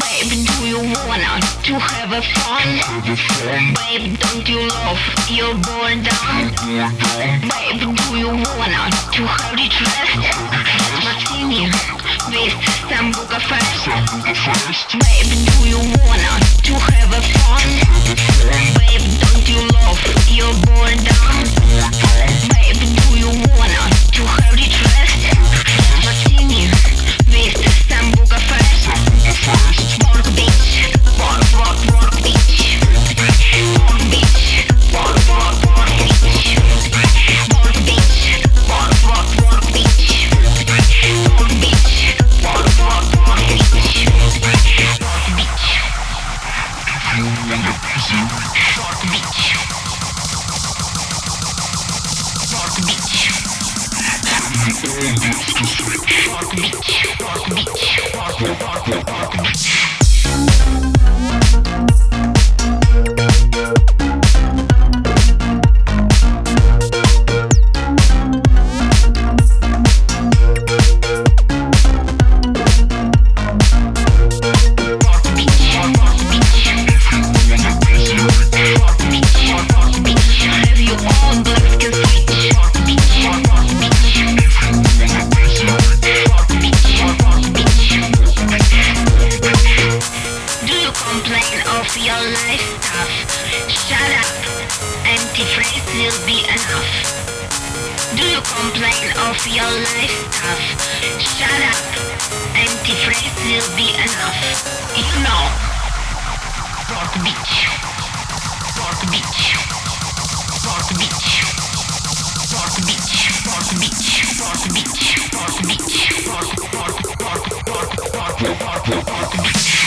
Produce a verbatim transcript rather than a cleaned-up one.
Babe, do you wanna to have a fun? Babe, don't you love your bored down? Babe, do you wanna to have it rest? Get martini with Sambuca first. Babe, do you wanna to have a fun? Babe, don't you love your bored down? Babe, do you wanna to have it rest? Get martini with Sambuca first. Work bitch, work, work, work bitch. Work bitch, work, work, work bitch. Work bitch, work, work, work bitch. Work bitch, work, work, work bitch. Work bitch. If you wanna busy, work bitch. Work bitch. Work bitch, work bitch, work, work, work, work bitch. Of your life stuff. Shut up, empty phrase will be enough. Do you complain of your life stuff? Shut up, empty phrase will be enough. You know, work bitch, work bitch, work bitch, work bitch, work bitch, work bitch, work bitch, work, work, work, work, work, work, work, work bitch.